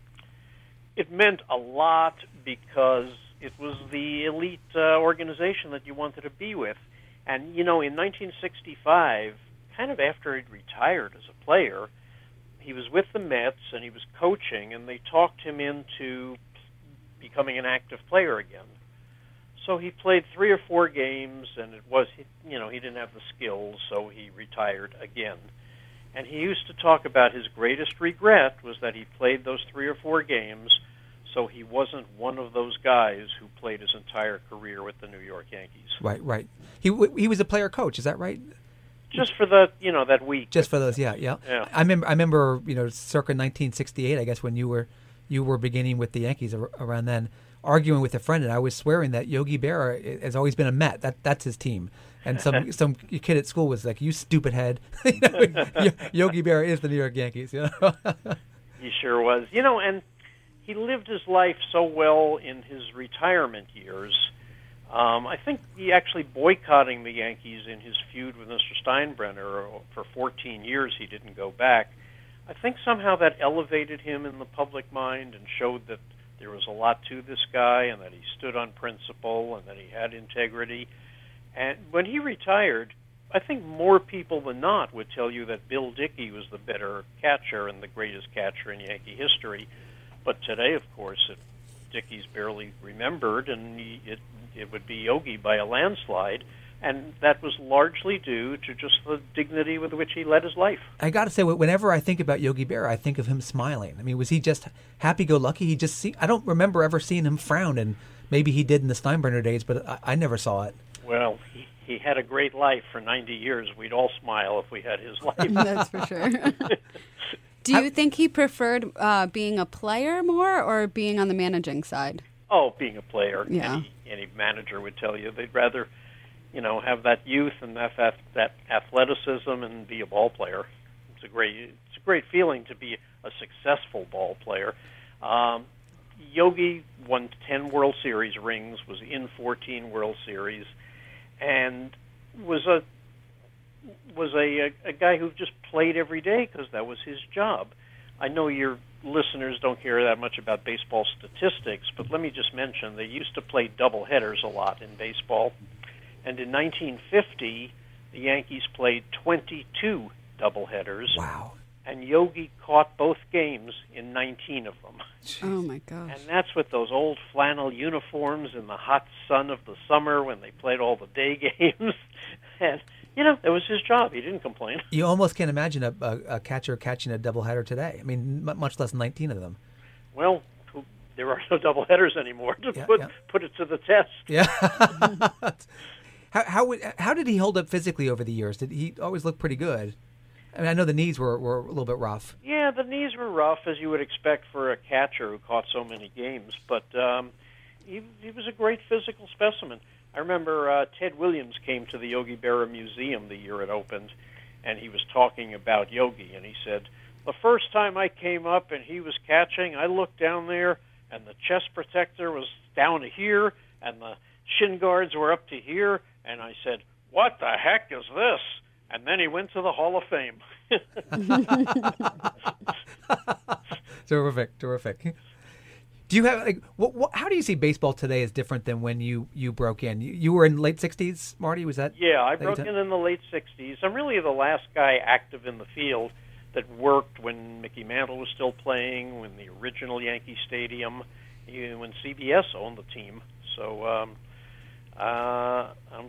It meant a lot because it was the elite organization that you wanted to be with. And, in 1965, kind of after he'd retired as a player, he was with the Mets and he was coaching, and they talked him into becoming an active player again. So he played 3 or 4 games, and he didn't have the skills, so he retired again. And he used to talk about his greatest regret was that he played those 3 or 4 games, so he wasn't one of those guys who played his entire career with the New York Yankees. Right. He was a player coach, is that right? Just for that week. Just for those, yeah. I remember, circa 1968, I guess, when you were beginning with the Yankees around then, arguing with a friend, and I was swearing that Yogi Berra has always been a Met. That's his team. And some kid at school was like, "You stupid head." Yogi Berra is the New York Yankees. He sure was. And he lived his life so well in his retirement years. I think he actually boycotting the Yankees in his feud with Mr. Steinbrenner for 14 years. He didn't go back. I think somehow that elevated him in the public mind and showed that there was a lot to this guy and that he stood on principle and that he had integrity. And when he retired, I think more people than not would tell you that Bill Dickey was the better catcher and the greatest catcher in Yankee history. But today, of course, Dickey's barely remembered, and it would be Yogi by a landslide. And that was largely due to just the dignity with which he led his life. I got to say, whenever I think about Yogi Berra, I think of him smiling. I mean, was he just happy-go-lucky? I don't remember ever seeing him frown, and maybe he did in the Steinbrenner days, but I never saw it. Well, he had a great life for 90 years. We'd all smile if we had his life. That's for sure. Do you think he preferred being a player more or being on the managing side? Oh, being a player. Yeah. Any manager would tell you they'd rather have that youth and that athleticism and be a ball player. It's a great feeling to be a successful ball player. Yogi won 10 World Series rings, was in 14 World Series, and was a guy who just played every day because that was his job. I know your listeners don't care that much about baseball statistics, but let me just mention they used to play doubleheaders a lot in baseball. And in 1950, the Yankees played 22 doubleheaders. Wow. And Yogi caught both games in 19 of them. Jeez. Oh, my gosh. And that's with those old flannel uniforms in the hot sun of the summer when they played all the day games. And, it was his job. He didn't complain. You almost can't imagine a catcher catching a doubleheader today. I mean, much less 19 of them. Well, there are no doubleheaders anymore to put it to the test. Yeah. How did he hold up physically over the years? Did he always look pretty good? I mean, I know the knees were a little bit rough. Yeah, the knees were rough, as you would expect for a catcher who caught so many games. But he was a great physical specimen. I remember Ted Williams came to the Yogi Berra Museum the year it opened, and he was talking about Yogi, and he said, the first time I came up and he was catching, I looked down there, and the chest protector was down to here, and the shin guards were up to here, and I said, what the heck is this? And then he went to the Hall of Fame. Terrific. Do you have how do you see baseball today as different than when you broke in? You were in late 60s, Marty, was that? Yeah, I broke in the late 60s. I'm really the last guy active in the field that worked when Mickey Mantle was still playing, when the original Yankee Stadium, when CBS owned the team. So I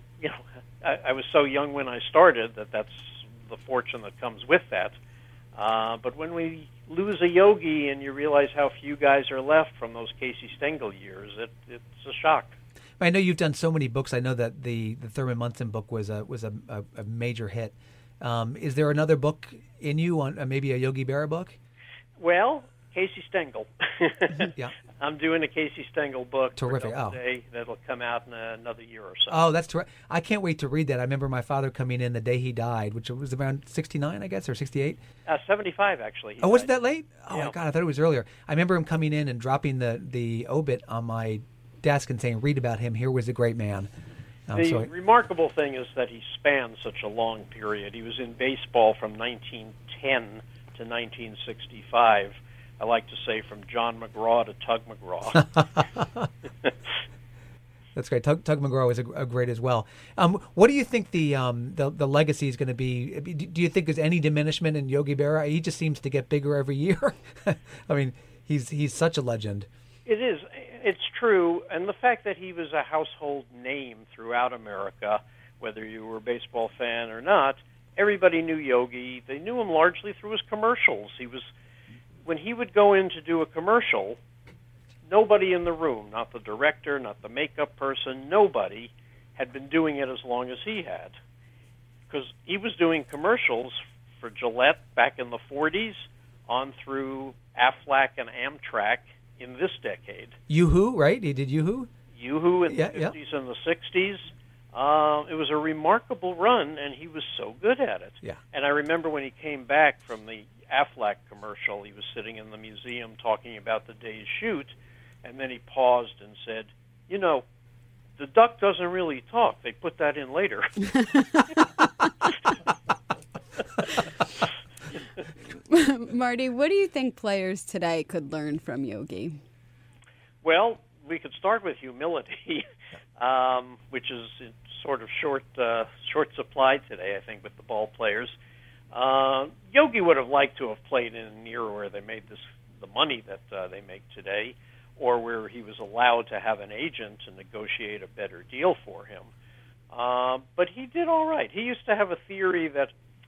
was so young when I started that's the fortune that comes with that. But when we lose a Yogi and you realize how few guys are left from those Casey Stengel years, it's a shock. I know you've done so many books. I know that the Thurman Munson book was a major hit. Is there another book in you on maybe a Yogi Berra book? Well, Casey Stengel. Yeah. I'm doing a Casey Stengel book. Terrific. That'll come out in another year or so. Oh, that's terrific. I can't wait to read that. I remember my father coming in the day he died, which was around 69, I guess, or 68? 75, actually. Was it that late? Oh, yeah. My God, I thought it was earlier. I remember him coming in and dropping the obit on my desk and saying, read about him. Here was a great man. The remarkable thing is that he spanned such a long period. He was in baseball from 1910 to 1965. I like to say from John McGraw to Tug McGraw. That's great. Tug McGraw is a great as well. What do you think the legacy is going to be? Do you think there's any diminishment in Yogi Berra? He just seems to get bigger every year. I mean, he's such a legend. It is. It's true. And the fact that he was a household name throughout America, whether you were a baseball fan or not, everybody knew Yogi. They knew him largely through his commercials. When he would go in to do a commercial, nobody in the room, not the director, not the makeup person, nobody had been doing it as long as he had. Because he was doing commercials for Gillette back in the 40s on through Aflac and Amtrak in this decade. Yoo-Hoo, right? He did Yoo-Hoo? Yoo-Hoo in the 50s and the 60s. It was a remarkable run, and he was so good at it. Yeah. And I remember when he came back from the Aflac commercial, he was sitting in the museum talking about the day's shoot, and then he paused and said, the duck doesn't really talk. They put that in later. Marty, what do you think players today could learn from Yogi? Well, we could start with humility, which is in sort of short supply today, I think, with the ball players. Yogi would have liked to have played in an era where they made the money that they make today, or where he was allowed to have an agent and negotiate a better deal for him. But he did all right. He used to have a theory that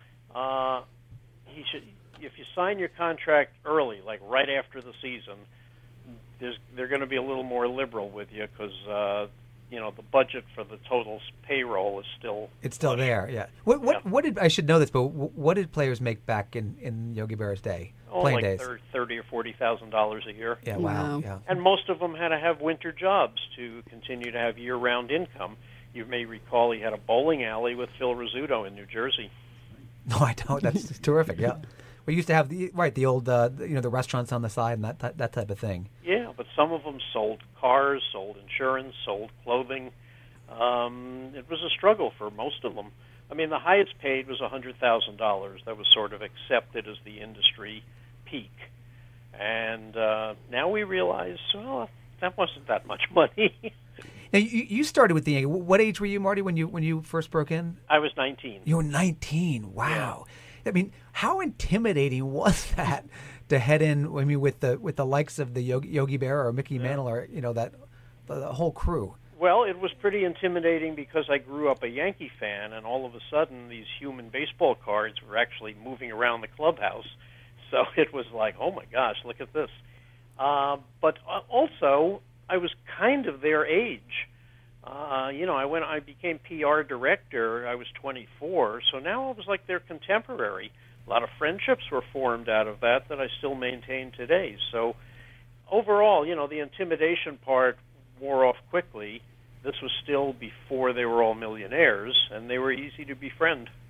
if you sign your contract early, like right after the season, they're going to be a little more liberal with you because the budget for the total payroll is still there. Yeah. What did I should know this, but what did players make back in Yogi Berra's day? Playing days? $30,000 or $40,000 a year. Yeah. Wow. Yeah. And most of them had to have winter jobs to continue to have year-round income. You may recall he had a bowling alley with Phil Rizzuto in New Jersey. No, I don't. That's terrific. Yeah. We used to have the old the restaurants on the side and that type of thing. Yeah, but some of them sold cars, sold insurance, sold clothing. It was a struggle for most of them. I mean, the highest paid was $100,000. That was sort of accepted as the industry peak. And now we realize, well, that wasn't that much money. Now, you started with the Yankees. What age were you, Marty, when you first broke in? I was 19. You were 19. Wow. Yeah. I mean, how intimidating was that to head in? I mean, with the likes of the Yogi Berra or Mickey Mantle or the whole crew. Well, it was pretty intimidating because I grew up a Yankee fan, and all of a sudden these human baseball cards were actually moving around the clubhouse. So it was like, oh my gosh, look at this. But also, I was kind of their age. I became PR director. I was 24, so now I was like their contemporary. A lot of friendships were formed out of that I still maintain today. So overall, the intimidation part wore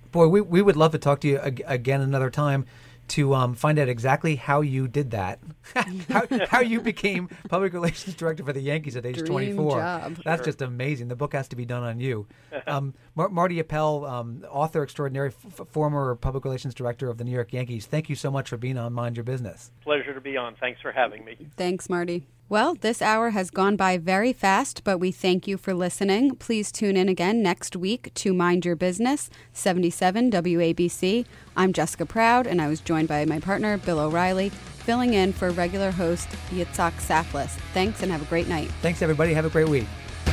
Boy, we would love to talk to you again another time to find out exactly how you did that, how you became public relations director for the Yankees at age 24. Job. That's just amazing. The book has to be done on you. Marty Appel, author extraordinary, former public relations director of the New York Yankees. Thank you so much for being on Mind Your Business. Pleasure to be on. Thanks for having me. Thanks, Marty. Well, this hour has gone by very fast, but we thank you for listening. Please tune in again next week to Mind Your Business, 77 WABC. I'm Jessica Proud, and I was joined by my partner, Bill O'Reilly, filling in for regular host Yitzhak Saflis. Thanks, and have a great night. Thanks, everybody. Have a great week.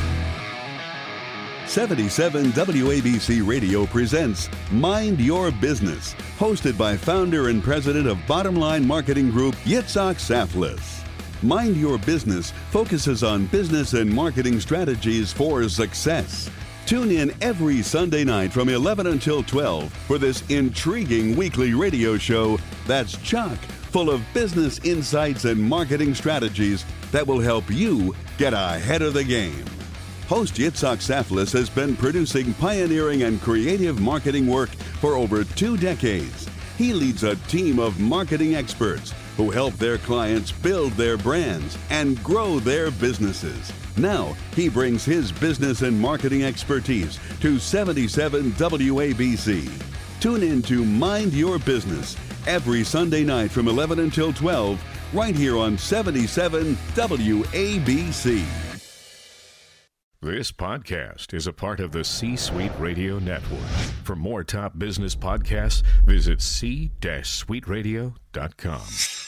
77 WABC Radio presents Mind Your Business, hosted by founder and president of Bottom Line Marketing Group, Yitzhak Saflis. Mind Your Business focuses on business and marketing strategies for success. Tune in every Sunday night from 11 until 12 for this intriguing weekly radio show that's chock full of business insights and marketing strategies that will help you get ahead of the game. Host Yitzhak Saflis has been producing pioneering and creative marketing work for over 2 decades. He leads a team of marketing experts who help their clients build their brands and grow their businesses. Now, he brings his business and marketing expertise to 77 WABC. Tune in to Mind Your Business every Sunday night from 11 until 12, right here on 77 WABC. This podcast is a part of the C-Suite Radio Network. For more top business podcasts, visit c-suiteradio.com.